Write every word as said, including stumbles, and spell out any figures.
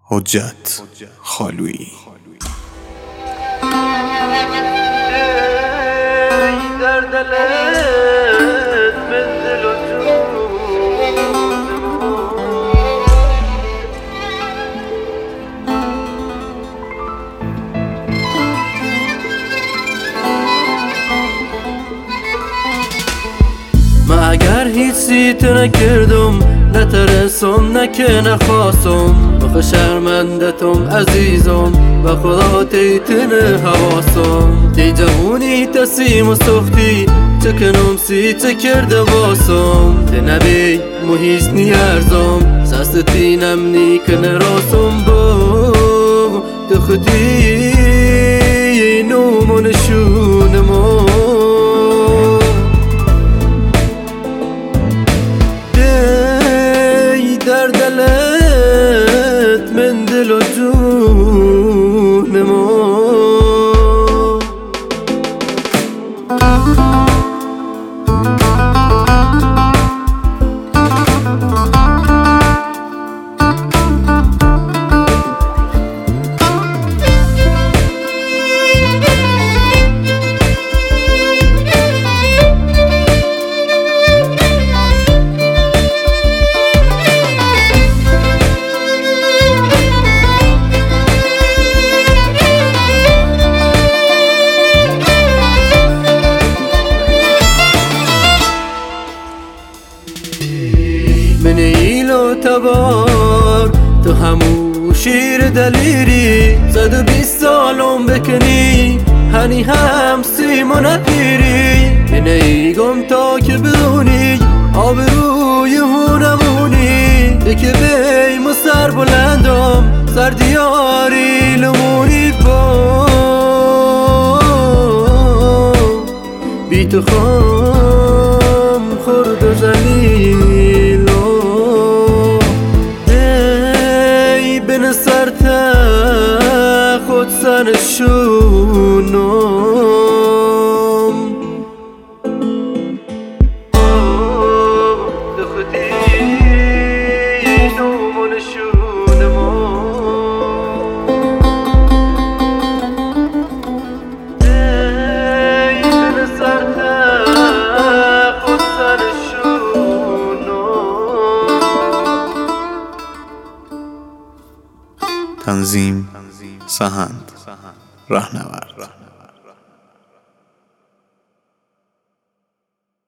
حجت خالویی. در دلت من دل و ما اگر هیچی تو نکردم نترسم نکه نخواستم بخ شرمندتم عزیزم و خدا تیتن حواسم تی جوونی تسیم و سختی چکنم سی چه کرده باسم تی نبی محیس نیارزم ساستی نمنی که نراسم با دختی نوم و نشونم در دلت من دل و جون ما من ایلو تبار تو همو شیر دلیری صد و بیست سالم بکنی هنی هم سیمون پیری من ایگم تا که بدونی آبروی هونمونی که بی مستر بلندم سر دیاری لمونی با بی تو خام خورد و زلیل بن سرته خود سرشونم دختی نوم و نشونم بن سرته خود سرشونم. تنظیم سهند، راهنورد.